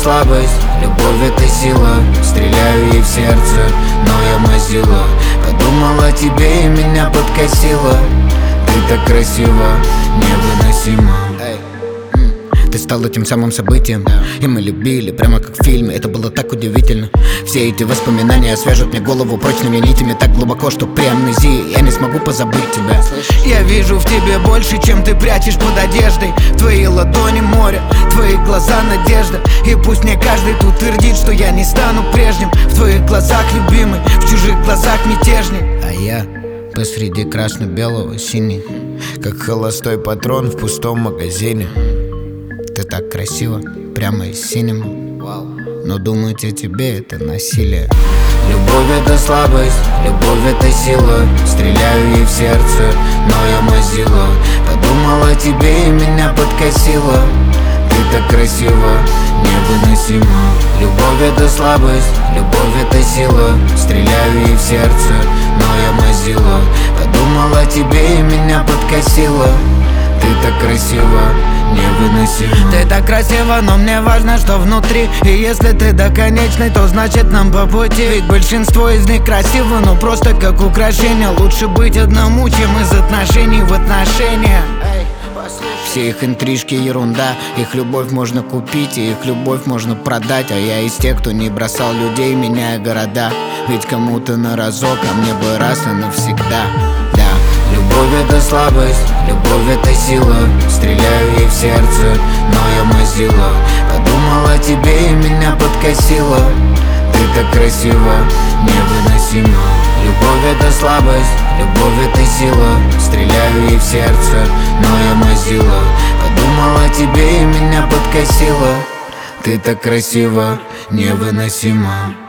слабость, любовь это сила. Стреляю ей в сердце, но я мазила. Подумала о тебе и меня подкосила. Ты так красива, невыносима. Ты стал этим самым событием, и мы любили, прямо как в фильме. Это было так удивительно. Все эти воспоминания свяжут мне голову прочными нитями так глубоко, что при амнезии я не смогу позабыть тебя. Я вижу в тебе больше, чем ты прячешь под одеждой. Твои ладони море, твои глаза надежда. И пусть мне каждый тут твердит, что я не стану прежним. В твоих глазах любимый, в чужих глазах мятежник. А я посреди красно-белого синий, как холостой патрон в пустом магазине. Ты так красиво, прямо из синема. Но думать о тебе это насилие. Любовь это слабость, любовь это сила. Стреляю ей в сердце, но я мазила. Подумала о тебе и меня подкосила. Ты так красива, невыносима. Любовь это слабость, любовь это сила. Стреляю ей в сердце, но я мазила. Подумала о тебе и меня подкосила. Ты так красива, невыносимо. Ты так красива, но мне важно, что внутри. И если ты до конечной, то значит нам по пути. Ведь большинство из них красиво, но просто как украшение. Лучше быть одному, чем из отношений в отношения. Все их интрижки ерунда. Их любовь можно купить, и их любовь можно продать. А я из тех, кто не бросал людей, меняя города. Ведь кому-то на разок, а мне бы раз и навсегда. Да. Любовь это слабость, любовь это сила. Стреляю ей в сердце, но я мазила. Подумала о тебе и меня подкосила. Ты так красива, невыносима. Любовь это слабость, любовь это сила. Стреляю ей в сердце, но я мазила. Подумала о тебе и меня подкосила. Ты так красива, невыносима.